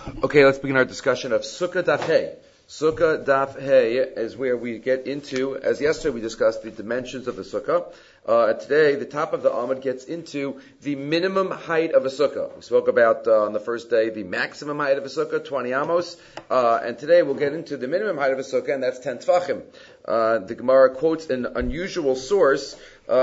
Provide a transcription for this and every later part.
Okay, let's begin our discussion of Sukkah Daf Hey. Sukkah Daf Hey is where we get into, as yesterday we discussed, the dimensions of the Sukkah. Today, the top of the Amud gets into the minimum height of a Sukkah. We spoke about on the first day the maximum height of a Sukkah, 20 amos, and today we'll get into the minimum height of a Sukkah, and that's 10 Tfachim. The Gemara quotes an unusual source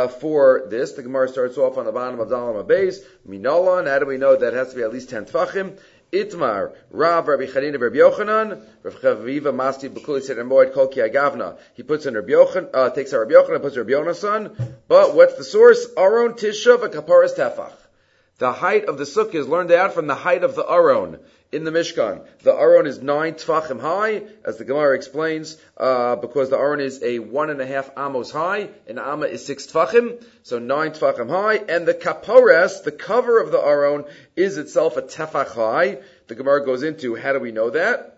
for this. The Gemara starts off on the bottom of Dalam Abayz, Minolan. How do we know that it has to be at least 10 Tfachim? Itmar, Rabbi Chanina, Rabbi Yochanan, Rav Chaviva, Masti, Bekuli, Seder Moed, Kol Ki Agavna. He puts in Rabbi Yochanan, takes out Rabbi Yochanan, puts Rabbi Yonasan. But what's the source? Aron Tisha v'Kaparas Tefach. The height of the sukkah is learned out from the height of the Aron in the Mishkan. The Aron is 9 Tfachim high, as the Gemara explains, because the Aron is a 1.5 amos high, and Amma is 6 Tfachim, so 9 Tfachim high, and the Kaparas, the cover of the Aron, is itself a Tefach high. The Gemara goes into, how do we know that?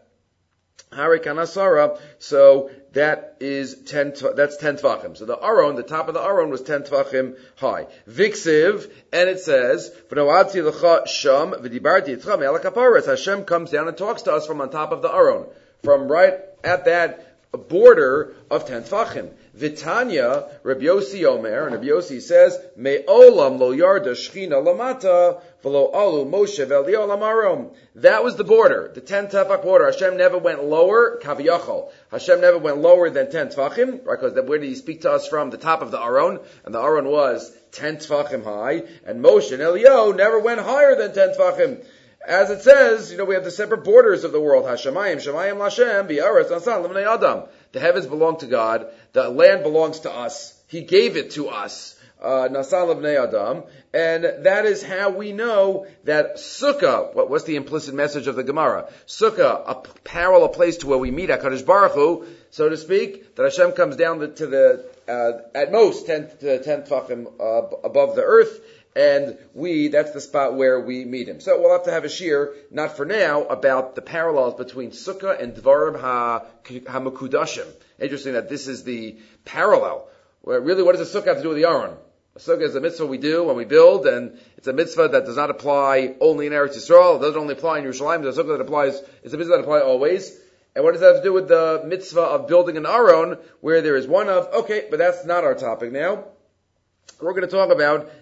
Hari Kanasara, so that is 10, that's 10 Tvachim. So the Aron, the top of the Aron was 10 Tvachim high. Viksiv, and it says, V'no'adti l'cha sham, v'dibarti etcha me'ala kaparas. Hashem comes down and talks to us from on top of the Aron, from right at that border of 10 Tvachim. Vitanya, Rabbi Yossi Omer, and Rabbi Yossi says, Me'olam lo yarda shchina lamata, v'lo alu Moshe v'Elio lamarom. That was the border, the 10 Tefach border. Hashem never went lower, kaviyachol. Hashem never went lower than 10 Tfachim, right? Because where did he speak to us from? The top of the Aron, and the Aron was 10 Tfachim high, and Moshe and Elio never went higher than 10 Tfachim. As it says, we have the separate borders of the world. Hashemayim, Shemayim Lashem, Bi'aretz Nasan Limnei Adam. The heavens belong to God. The land belongs to us. He gave it to us. Nasan Limnei Adam. And that is how we know that Sukkah, what's the implicit message of the Gemara? Sukkah, a parallel place to where we meet HaKadosh Baruch Hu, so to speak, that Hashem comes down to the, at most, 10 Tfachim above the earth. And that's the spot where we meet him. So we'll have to have a shir, not for now, about the parallels between Sukkah and Dvarim HaMekudashim. Interesting that this is the parallel. Well, really, what does a Sukkah have to do with the Aron? A Sukkah is a mitzvah we do when we build, and it's a mitzvah that does not apply only in Eretz Yisrael. It doesn't only apply in Yerushalayim. It's a Sukkah that applies, it's a mitzvah that applies always. And what does that have to do with the mitzvah of building an Aron, where there is one of, okay, but that's not our topic now. We're going to talk about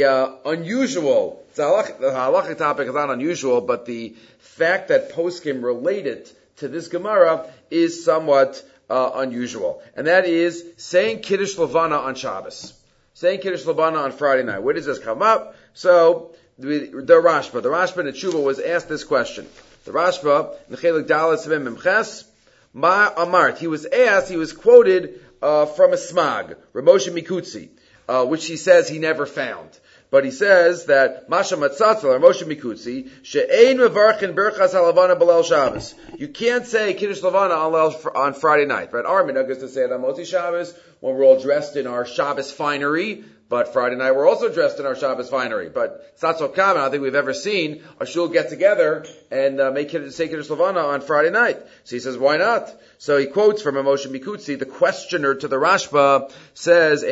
unusual, the halachic topic is not unusual, but the fact that poskim relate it to this Gemara is somewhat unusual. And that is saying Kiddush Levana on Shabbos. Saying Kiddush Levana on Friday night. Where does this come up? So, the Rashba in the Tshuva was asked this question. The Rashba, in Chelik Dalet Sevim Memches, Ma Amart, he was quoted from a smag, Ramosha Mikutzi, which he says he never found. But he says that Masha Matzatzel or Moshe Mikutzi she'ein mevarchin berchas halavana b'leil Shabbos. You can't say Kiddush Levana on Friday night, right? Our minhag is to say it on Motzi Shabbos when we're all dressed in our Shabbos finery. But Friday night we're also dressed in our Shabbos finery. But it's not so common. I don't think we've ever seen a shul get together and say Kiddush Levana on Friday night. So he says, why not? So he quotes from Moshe Mikutzi, the questioner to the Rashba, says,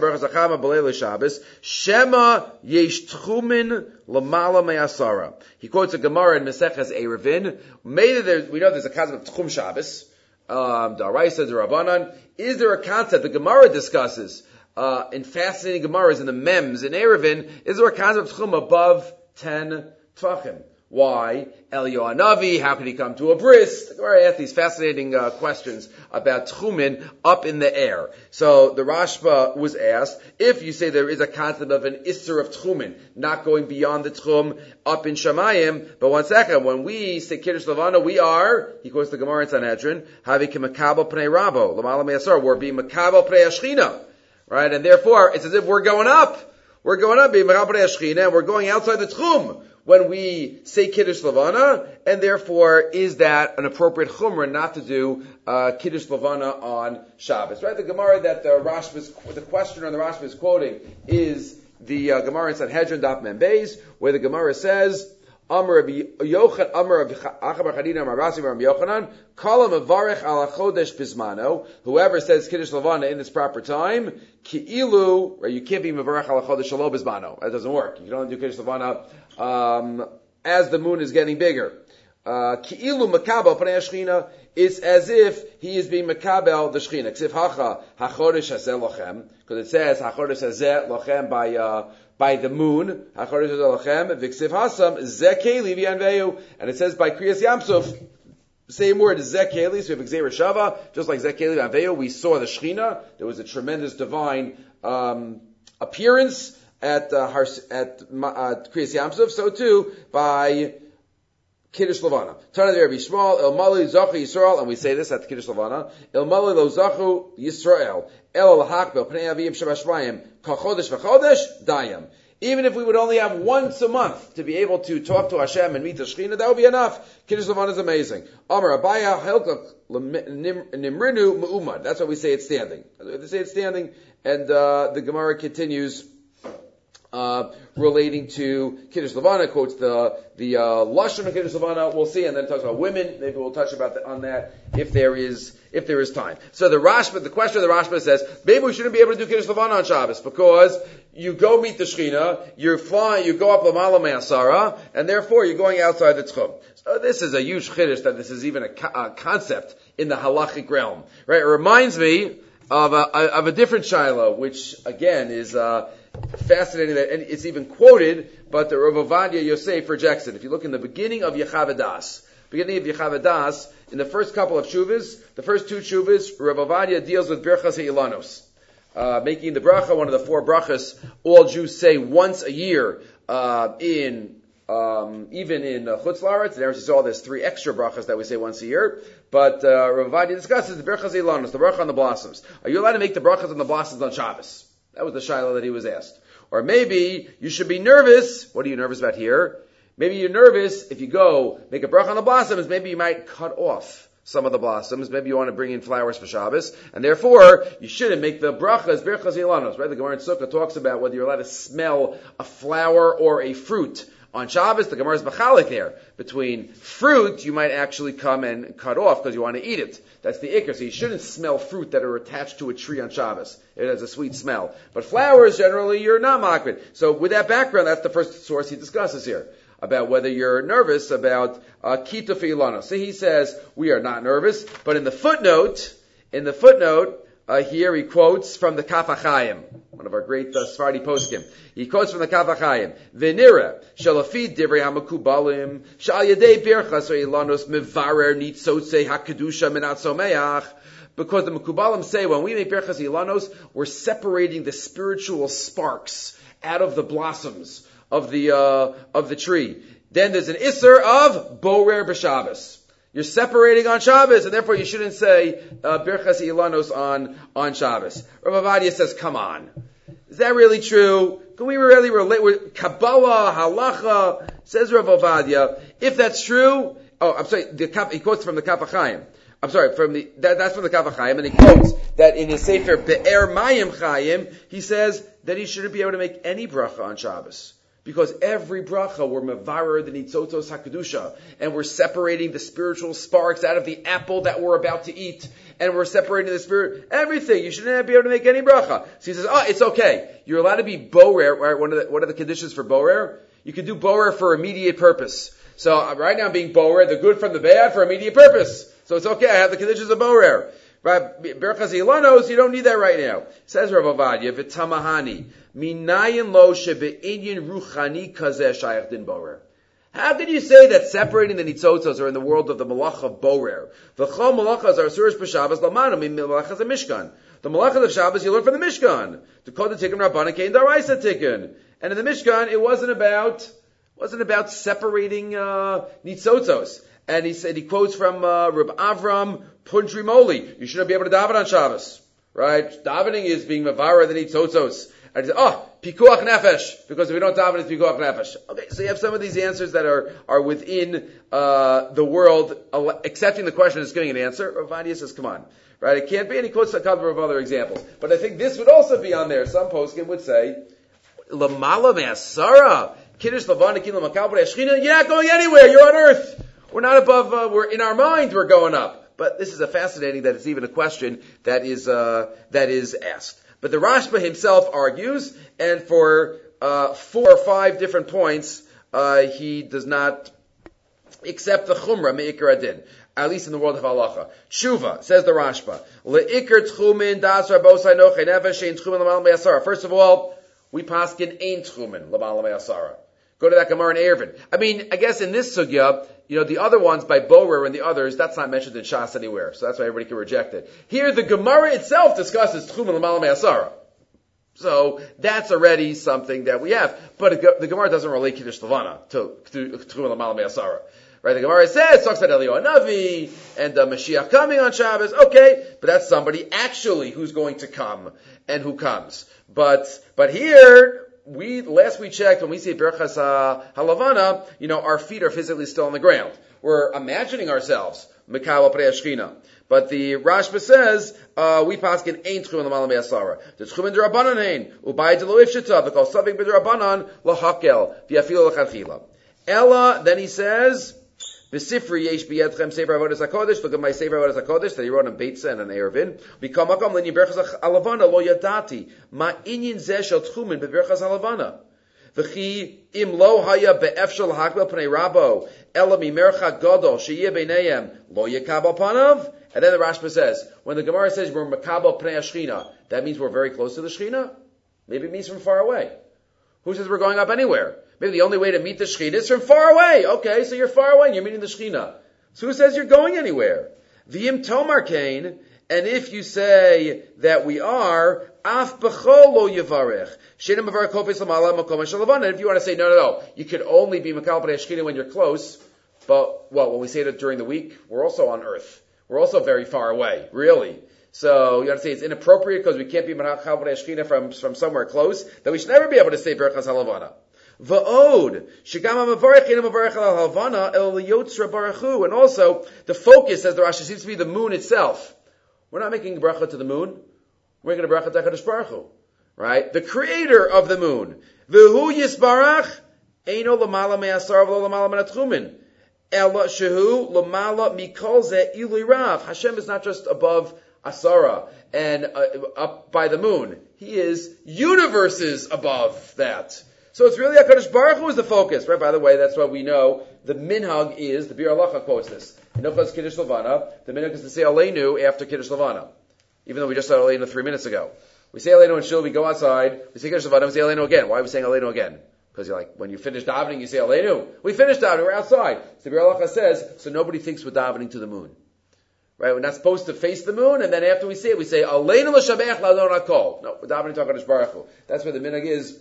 Shema yesh tchumin lamala me'asara. He quotes a Gemara in Maseches Erevin. We know there's a concept of Tchum Shabbos, Daraisa, Darabanan. Is there a concept the Gemara discusses in fascinating Gemaras in the Mems in Erevin? Is there a concept of Tchum above 10 Tfachim? Why? Eliyahu Hanavi, how could he come to a bris? The Gemara asked these fascinating questions about Tchumin up in the air. So the Rashba was asked, if you say there is a concept of an Isser of Tchumin, not going beyond the Tchum up in Shamayim, but one second, when we say Kiddush Levana, we are, he quotes the Gemara in Sanhedrin, Havi ki Makabel Pnei Rabo, Lamala Me'asar, we're being Makabel Pnei Ashchina. Right? And therefore, it's as if we're going up. We're going up, being Makabel Pnei Ashchina, and we're going outside the Tchum when we say Kiddush Levana, and therefore, is that an appropriate chumrah not to do Kiddush Levana on Shabbos? Right? The Gemara that the questioner on the Rashba is quoting is the Gemara in Sanhedrin Daf Mem Beis, where the Gemara says, Amar Rabbi Yochanan, Amar Rabbi Achabar Chadina, Amar Rasi, Rabbi Yochanan, Kala Mevarech ala Chodesh Bismano. Whoever says Kiddush Levana in its proper time, Ki'ilu, or you can't be Mevarech ala Chodesh Shelo Bismano. That doesn't work. You can only do Kiddush Levana as the moon is getting bigger. Ki'ilu makabel panei Shechina, it's as if he is being makabel the Shechina. Ksiv hacha hachodesh hazeh lochem, because it says hachodesh hazeh lochem by the moon. Hachodesh hazeh lochem v'ksiv hasam zeh keli v'yanveyu, and it says by Kriyas Yamsuf. Same word as Zeh Keli, so we have Gzeira Shava, just like Zeh Keli v'yanveyu, we saw the Shechina. There was a tremendous divine appearance at Kriyas Yamsuf. So too by Kiddush Levana. Tana there be small, El Mali Zachu Yisrael, and we say this at the Kiddush Levana. El Mali Lo Zachu Yisrael, El Lahak Bel Pnei Avim Shabashmayim, Kachodesh V'Chodesh Dayam. Even if we would only have once a month to be able to talk to Hashem and meet the Shekhinah, that would be enough. Kiddush Levana is amazing. Amar Abaya Helkach Nimrinu Mu'umad. That's why we say it's standing. They say it's standing, and the Gemara continues relating to Kiddush Levana, quotes the Lashon of Kiddush Levana, we'll see, and then talks about women. Maybe we'll touch on that if there is time. So the question of the Rashba says, maybe we shouldn't be able to do Kiddush Levana on Shabbos because you go meet the Shechina, you're flying, you go up Lamala Me'asara, and therefore you're going outside the Tchum. So this is a huge chiddush that this is even a concept in the halachic realm, right? It reminds me of a different Shiloh, which again is fascinating, and it's even quoted, but the Rav Ovadia Yosef rejects it. If you look in the beginning of Yechavadas, in the first couple of shuvas, the first two shuvas, Rav Ovadia deals with Birchas Ilanos, making the bracha one of the four brachas all Jews say once a year, even in Chutz La'aretz. In Eretz Yisrael, there's three extra brachas that we say once a year. But Rav Ovadia discusses the Birchas Ilanos, the bracha on the blossoms. Are you allowed to make the brachas on the blossoms on Shabbos? That was the shiloh that he was asked. Or maybe you should be nervous. What are you nervous about here? Maybe you're nervous if you go make a bracha on the blossoms, maybe you might cut off some of the blossoms. Maybe you want to bring in flowers for Shabbos. And therefore, you shouldn't make the brachas Birchas Ilanos, right? The Gemara in Sukkah talks about whether you're allowed to smell a flower or a fruit. On Shabbos, the Gemara is bachalik there. Between fruit, you might actually come and cut off because you want to eat it. That's the ikar. So you shouldn't smell fruit that are attached to a tree on Shabbos. It has a sweet smell. But flowers, generally, you're not makbid. So with that background, that's the first source he discusses here, about whether you're nervous about kita filano. So he says, we are not nervous. But in the footnote, here he quotes from the Kaf HaChaim, one of our great Sephardi poskim. He quotes from the Kaf HaChaim, V'nira, shalafi divrei ha'makubalim, shal yadei birchas ilanos mevarer nitzotzei ha'kedusha minat someach. Because the Mekubalim say when we make birchas ilanos, we're separating the spiritual sparks out of the blossoms of the tree. Then there's an isser of borer b'Shabbos. You're separating on Shabbos, and therefore you shouldn't say Birchas Ilanos on Shabbos. Rav Ovadia says, come on. Is that really true? Can we really relate with Kabbalah, Halacha? Says Rav Ovadia, if that's true, he quotes from the Kaf HaChaim. That's from the Kaf HaChaim, and he quotes that in his Sefer Be'er Mayim Chayim, he says that he shouldn't be able to make any bracha on Shabbos. Because every bracha, we're mevarer the nitzotos hakadusha, and we're separating the spiritual sparks out of the apple that we're about to eat, and we're separating the spirit, everything. You shouldn't be able to make any bracha. So he says, it's okay. You're allowed to be borer, right? What are the conditions for borer? You can do borer for immediate purpose. So right now I'm being borer, the good from the bad for immediate purpose. So it's okay, I have the conditions of borer. Right? Birchas Ilanos, you don't need that right now. Says Rav Ovadia, v'tamahani, minayin lo shebe'inyin ruchani kazeh shayach din borer. How can you say that separating the nitzotzos are in the world of the malach of borer? V'chol malachas are asurish b'Shabbos lamanu min malachas ha-mishkan. The malachas of Shabbos you learn from the Mishkan. To call the tikkun rabbanan kein daraisa tikkun. And in the Mishkan, it wasn't about separating nitzotzos. And he quotes from Reb Avram Puntrimoli. You shouldn't be able to daven on Shabbos, right? Davening is being mavara the nitzotzos. And he said, pikuach nefesh, because if we don't daven, it's pikuach nefesh. Okay, so you have some of these answers that are within the world, accepting the question and giving an answer. Rav Ovadia says, come on, right? It can't be. And he quotes a couple of other examples. But I think this would also be on there. Some poskim would say, Lamala me'asara, kiddush levana kilu makal b'nei Shechina, you're not going anywhere. You're on earth. We're not above, we're in our mind, we're going up. But this is fascinating that it's even a question that is asked. But the Rashba himself argues, and for 4 or 5 different points, he does not except the chumra me'ikar adin, at least in the world of halacha. Tshuva, says the Rashba, le'ikar tchumin das rabosai noche nefesh shein tchumin l'mal me'asara. First of all, we paskin ein tchumin l'mal me'asara. Go to that Gemara in Eruvin. I mean, I guess in this sugya, the other ones by Borer and the others, that's not mentioned in Shas anywhere, so that's why everybody can reject it. Here, the Gemara itself discusses tchumin l'mal me'asara. So that's already something that we have. But the Gemara doesn't relate Kiddush Levana to Tchumin L'mal Me'asara. Right? The Gemara says, talks about Eliyahu Hanavi and Mashiach coming on Shabbos. Okay, but that's somebody actually who's going to come and who comes. But here, last we checked, when we say Berachas HaLavana, our feet are physically still on the ground. We're imagining ourselves, Mekabel Pnei Ashchina. But the Rashba says, we paskin ain't tchumin l'mal me'asara. The tchumin d'Rabbanan ein, u'bai d'lo ifshita, v'kol savik b'Rabbanan l'hakel, v'yafilu l'chadchila. Ella, then he says, B'sifri yesh b'yedchem sefer avodas hakodesh. Look at my sefer avodas hakodesh that he wrote on Beitza and on Eruvin. B'kol makom l'nyin berachas halavana lo yadati ma inyin zeh shel tchumin b'berachas halavana. V'chi im lo haya be'efshel hakbel pnei rabo ela mimercha gadol sheyeh b'neihem lo yekabel panav. And then the Rashba says, when the Gemara says we're Makabel Pnei Ashchina, that means we're very close to the Shechina? Maybe it means from far away. Who says we're going up anywhere? Maybe the only way to meet the Shechina is from far away. Okay, so you're far away and you're meeting the Shechina. So who says you're going anywhere? V'yim Tomar Kain, and if you say that we are, Af B'chol Lo Yevarech, Sheina Mavar Kofes Lamala Makom Shalavan. And if you want to say, no, you could only be Makabel Pnei Ashchina when you're close, but, when we say that during the week, we're also on earth. We're also very far away, really. So you have to say it's inappropriate because we can't be Makabel Pnei Ashchina from somewhere close, that we should never be able to say Berachas HaLavana. Va'od, shegam ha'mavarech ina mavarech al halvana el liyotzra barachu. And also, the focus, as the Rashi, seems to be the moon itself. We're not making a bracha to the moon. We're making a bracha to HaKadosh Baruch Hu. Right? The creator of the moon. V'hu yisbarach, eino lamala me'asar v'lo lamala me'atchumin. Ela shehu lamala mikol ze ilui rav. Hashem is not just above Asara and up by the moon. He is universes above that. So it's really HaKadosh Baruch Hu is the focus, right? By the way, that's why we know the minhag is, the Bir Halacha quotes this. In Hilchos Kiddush Levana, the minhag is to say Aleinu after Kiddush Levana. Even though we just said Aleinu 3 minutes ago. We say Aleinu in Shul, we go outside, we say Kiddush Levana, we say Aleinu again. Why are we saying Aleinu again? Because you're like, when you finish davening, you say Aleinu. We finished davening, we're outside. So the Bir Halacha says, so nobody thinks we're davening to the moon. Right? We're not supposed to face the moon, and then after we say it, we say Aleinu l'shabech la'adon hakol. No, we're davening to HaKadosh Baruch Hu. That's where the minhag is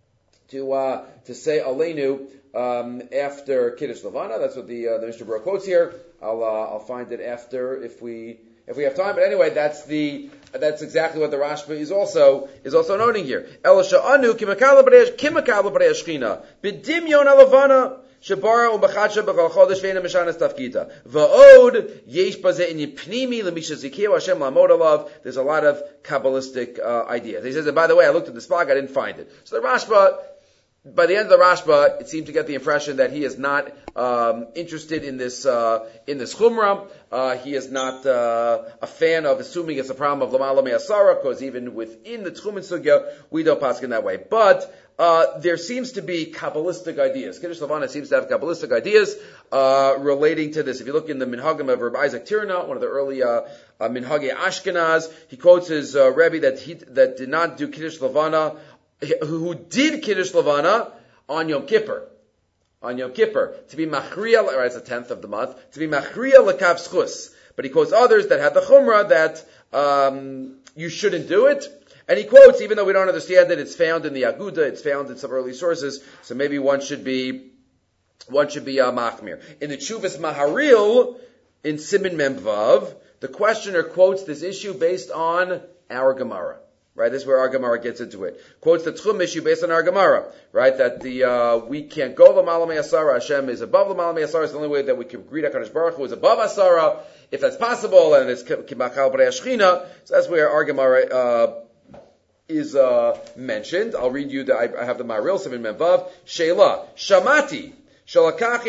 to say Aleinu after Kiddush Levana. That's what the Mishnah Berurah quotes here. I'll find it after if we have time. But anyway, that's exactly what the Rashba is also noting here. El sha'anu kimakal b'rei Ashchina b'dimyon alavana shebara u'bachadcha b'chol chodesh ve'ena mishanas tafkita va'od yesh bazeh in pnimi l'misha zikiu Hashem la'amod alav. There's a lot of Kabbalistic ideas. He says, and by the way, I looked at this blog, I didn't find it. So the Rashba, by the end of the Rashba, it seemed to get the impression that he is not interested in this chumrah. He is not a fan of assuming it's a problem of lamala me'asara, because even within the tchumin sugya, we don't paskin that way. But there seems to be Kabbalistic ideas. Kiddush Levana seems to have Kabbalistic ideas relating to this. If you look in the Minhagim of Rabbi Isaac Tirna, one of the early Minhagei Ashkenaz, he quotes his Rebbe that did not do Kiddush Levana, who did Kiddush Levana on Yom Kippur. On Yom Kippur. To be Machriya, right, it's the 10th of the month, to be Machriya L'Kav Schus. But he quotes others that had the Chumrah that you shouldn't do it. And he quotes, even though we don't understand it, it's found in the Aguda, it's found in some early sources, so maybe one should be Machmir. In the Chuvas Maharil, in Siman Memvav, the questioner quotes this issue based on our Gemara. Right, this is where our Gemara gets into it. Quotes the Tchum issue based on our Gemara, right? That we can't go l'malam me'asara. Hashem is above l'malam me'asara. It's the only way that we can greet HaKadosh Baruch Hu is above Asara, if that's possible, and it's Kimakal B'rei Ashchina. So that's where our Gemara is mentioned. I'll read you. I have the Maril Siman Memvav. Sheila Shamati. So first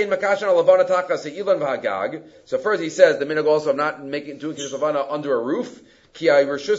he says the minhag also of not doing Kiddush Levana under a roof. Ki reshus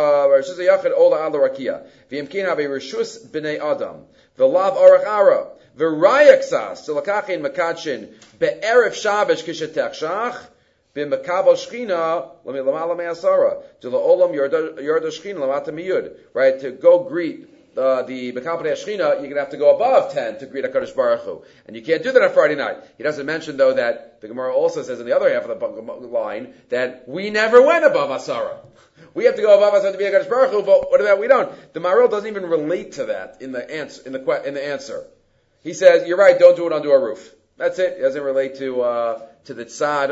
hayachid ola al rakia. V'imkin have reshus b'nei adam. V'lav arach ara. V'rayaksas, Silakachin Makachin, Be'erev Shabbos Kishetechshach, B'makabal Shchina, Lamala Me'asara, to the Olam Yorda Shchina, Lamata Miyud, right, to go greet the Makabal Shchina, you're going to have to go above 10 to greet HaKadosh Baruch Hu. And you can't do that on Friday night. He doesn't mention, though, that the Gemara also says in the other half of the line that we never went above Asara. We have to go above Asara to be HaKadosh Baruch Hu, but what about we don't? The Maharil doesn't even relate to that in the answer. He says, you're right, don't do it under a roof. That's it. It doesn't relate to the tzad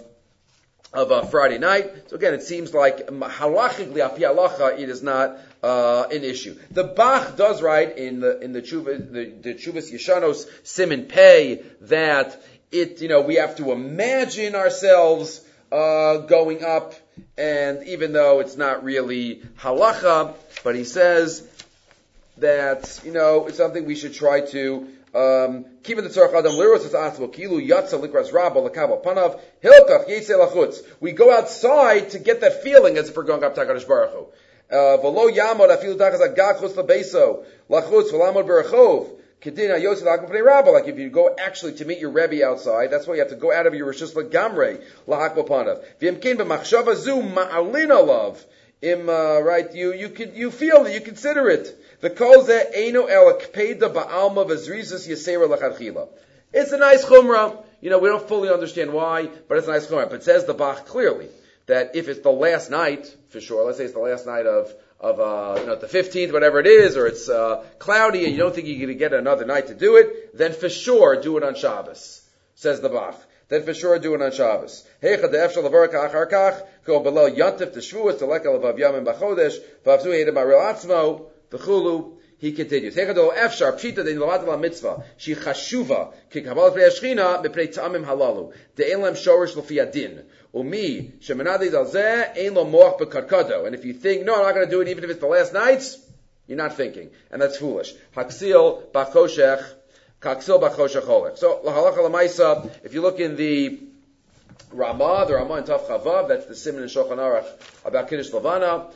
of Friday night. So again, it seems like halachically, api halacha, it is not an issue. The Bach does write in the Chuvas Yeshanos Siman Pei that we have to imagine ourselves going up, and even though it's not really halacha, but he says that it's something we should try to keep in the tzarach adam liros es asmo kilu yatsa likras rabba lakabel panav hilkach yitze lachutz. We go outside to get that feeling as if we're going up to HaKadosh Baruch Hu. V'lo yamod afilu tachas agag chutz lebeso lachutz v'lamod berachov kedina yosef l'hakma pnei rabba. Like if you go actually to meet your Rebbe outside, that's why you have to go out of your rishus lagamrei lahakma panav. V'yemkin b'machshava zu ma'alin alav. Right, you feel it, you consider it. The kolze eino elakpeda ba'alma v'zrizas yasera lachadchila. It's a nice chumrah. We don't fully understand why, but it's a nice chumrah. But it says the Bach clearly that if it's the last night, for sure, let's say it's the last night of the 15th, whatever it is, or it's cloudy and you don't think you're going to get another night to do it, then for sure do it on Shabbos, says the Bach. Then for sure do it on Shabbos. Heicha de'efshal levarka achar kach, go below yantif t'shvuas, t'leka levav yamim b'chodesh, v'avzu heidem aril atzmo, v'chulu. He continues. Heicha de'o efshar, pshita de'in levat la mitzvah, shi chashuva, ki kabbalat pnei hashchina, b'pnei ta'amim halalu, de'en lem shorish l'fi adin. Umi, shemenadei zal zeh, ein lo moach b'karkado. And if you think, no, I'm not going to do it even if it's the last nights, you're not thinking. And that's foolish. Haksil b'choshech, Kaksil b'choshech cholech. So, lahalacha l'maisa, if you look in the Ramah in Tav Chavav, that's the Siman in Shulchan Aruch about Kiddush Levana.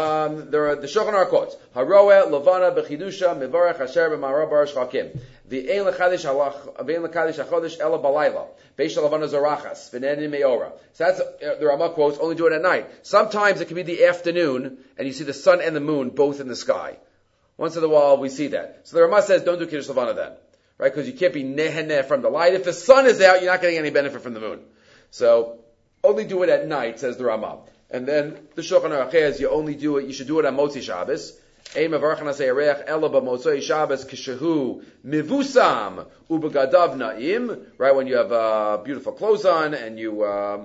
The Shulchan Aruch quotes, Haroeh Levana b'chidusha mivarech asher b'marav barash chakim. V'ein l'chadish hachodesh ela balayla. Beisha Levana zorachas. V'nenim meora. So that's, the Ramah quotes, only do it at night. Sometimes it can be the afternoon, and you see the sun and the moon both in the sky. Once in a while we see that. So the Ramah says, don't do Kiddush Levana then. Right? Because you can't be neheneh from the light. If the sun is out, you're not getting any benefit from the moon. So, only do it at night, says the Ramah. And then, the Shulchan Aruch says, you should do it on Motzi Shabbos. Ein mevarchen asei areach ela b'motzei Shabbos kishehu mivusam ubegadav na'im. Right? When you have, beautiful clothes on, and you, are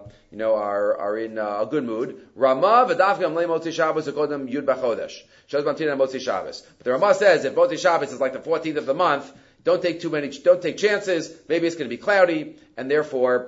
in a good mood. Ramah v'dafgam le Motzi Shabbos akodem yud b'chodesh. Shows Bantina Motzi Shabbos. But the Ramah says, if Motzi Shabbos is like the 14th of the month, don't take chances. Maybe it's going to be cloudy, and therefore,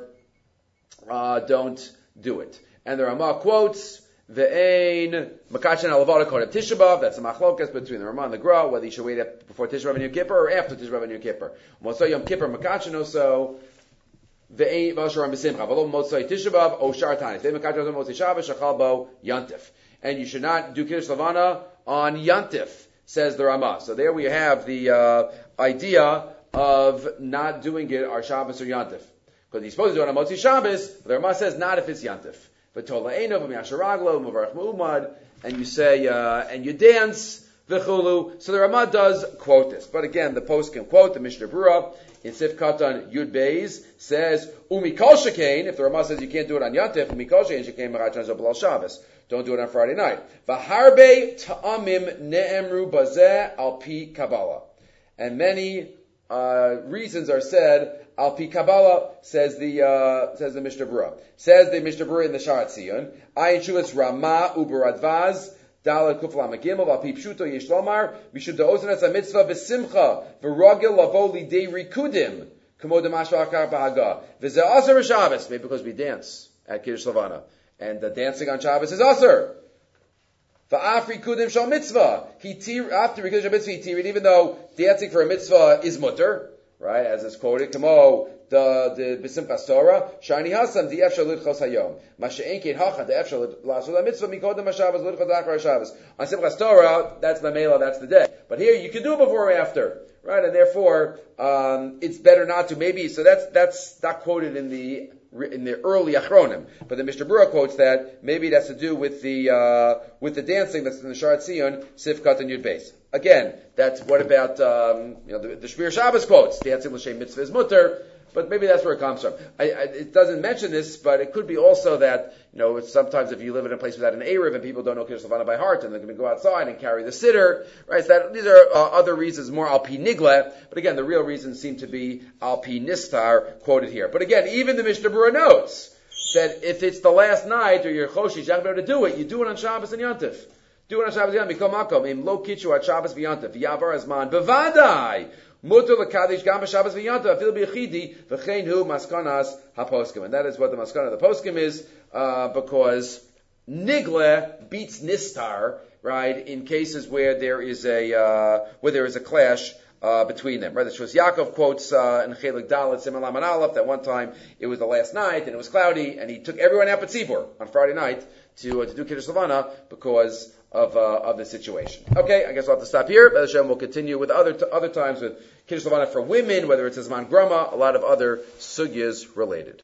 don't do it. And the Ramah quotes, Ve'ein makachin alavada kodem Tisha B'Av. That's a machlokas between the Ramah and the Gra, whether you should wait up before Tisha B'Av and Yom Kippur or after Tisha B'Av and Yom Kippur. Motzai Yom Kippur makachin also, Ve'ein v'asharam b'simcha. V'lo motzai Tisha B'Av o shar tanis. Ve'ein makachin also motzai Shabbos shachal bo yantif. And you should not do Kiddush Levana on yantif, says the Ramah. So there we have the idea of not doing it on Shabbos or yantif. Because he's supposed to do it on Motzi Shabbos, but the Ramah says not if it's yantif. But Tola Eino, V'miyasharaglo, Muvarach Mu'umad, and you say, and you dance, V'chulu. So the Ramah does quote this. But again, the post can quote the Mishnah Berurah in Sif Katan Yud Beis says, Umikol Shekain, if the Ramah says you can't do it on yantif, Umikol Shekain Shekain Merachan Zobal Shabbos. Don't do it on Friday night. V'harbe ta'amim ne'emru bazeh al pi Kabbalah. And many reasons are said al pi Kabbalah, says the Mishnah Berurah. Says the Mishnah Berurah in the Sharat Zion. Ayin Shulas Ramah uberadvaz dalad kufla magimel al pi pshuto yesh lomar mishum da'ozen es mitzvah v'simcha v'ragil lavo lidei rikudim kamo demashva akar ba'haga v'zeh aser Shabbos, maybe because we dance at Kiddush Levana, and the dancing on Shabbos is aser. Va'afri kudim shal mitzvah. After Rikudim shal mitzvah, even though dancing for a mitzvah is mutter, right, as is quoted, Kamo the B'Simchas Torah, Shani Hasam, the Efshar Lidchos Hayom. Masha'en Kein Hacha, the Efshar L'Asur Mitzvah, Mikodem HaShabbos, Lidchos Achar HaShabbos. On Simchas Torah, that's Mamela, that's the day. But here, you can do it before or after. Right? And therefore, it's better not to. Maybe, so that's not quoted in the early Achronim, but the Mishnah Berurah quotes that maybe it has to do with the dancing that's in the Shar Tzion, Sifkat and Yud Beis. Again, that's what about the Shmir Shabbos quotes, dancing l'shem mitzvah is mutter, but maybe that's where it comes from. It doesn't mention this, but it could be also that sometimes if you live in a place without an Erev and people don't know Kiddush Levana by heart and they're going to go outside and carry the siddur, right? So these are other reasons, more al pi nigle, but again, the real reasons seem to be al pi nistar quoted here. But again, even the Mishnah Berurah notes that if it's the last night or you're choshish, you're not going to be able to do it. You do it on Shabbos and Yontif. Do it on Shabbos and Yontif. Mikom makom im lo kitchu at Shabbos v'Yontif v'yavar azman bevadai. Mutter l'kadish gam b'Shabbos v'Yontif afil b'yechidi v'chein hu maskanas haposkim. And that is what the maskana of the poskim is, because nigle beats nistar, right? In cases where there is a clash between them, right? The Shus Yaakov quotes in Chelik Dalet Siman Laman Aleph that one time it was the last night and it was cloudy and he took everyone out but Tzibur on Friday night to do Kiddush Levana because of the situation. Okay, I guess I'll have to stop here. Be'ez Hashem, we'll continue with other times with Kiddush Levana for women, whether it's a Zman Grama, a lot of other sugyas related.